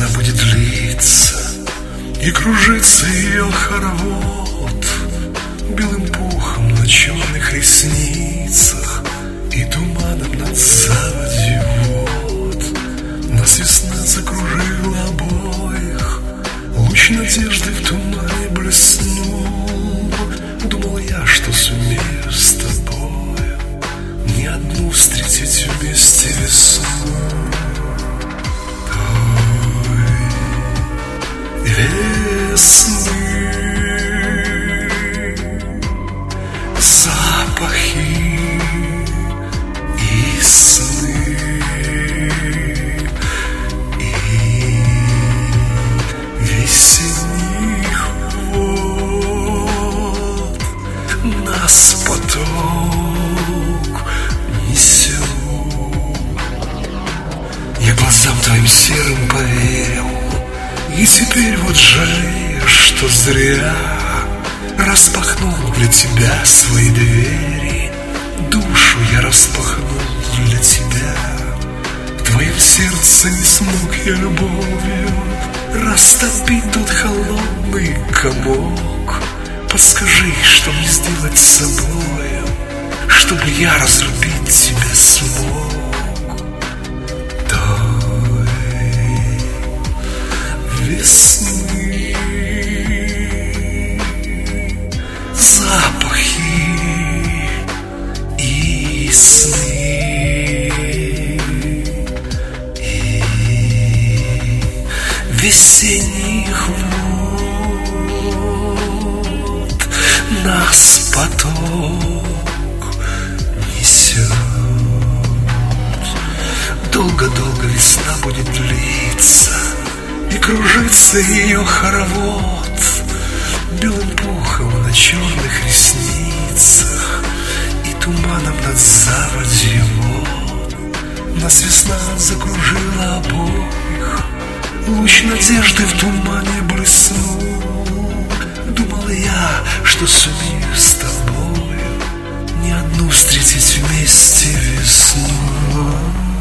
весна будет длиться, и кружится ее хоровод белым пухом на черных ресницах и туманом над заводью вод. Нас весна закружила обоих, луч надежды в тумане блеснул. Думал я, что сумею с тобою не одну встретить вместе весну. Весны, запахи и сны, и весенних вод нас поток несет. Я глазам твоим серым поверил, и теперь вот жалею, что зря распахнул для тебя свои двери. Душу я распахнул для тебя. В твоем сердце не смог я любовью растопить тот холодный комок. Подскажи, что мне сделать с собою, чтобы я разлюбить тебя смог. Весны, запахи и сны, и весенних вод нас поток несет. Долго-долго весна будет длиться, и кружится ее хоровод белым пухом на черных ресницах и туманом над заводью вод. Нас весна закружила обоих, луч надежды в тумане блеснул. Думал я, что сумею с тобою не одну встретить вместе весну.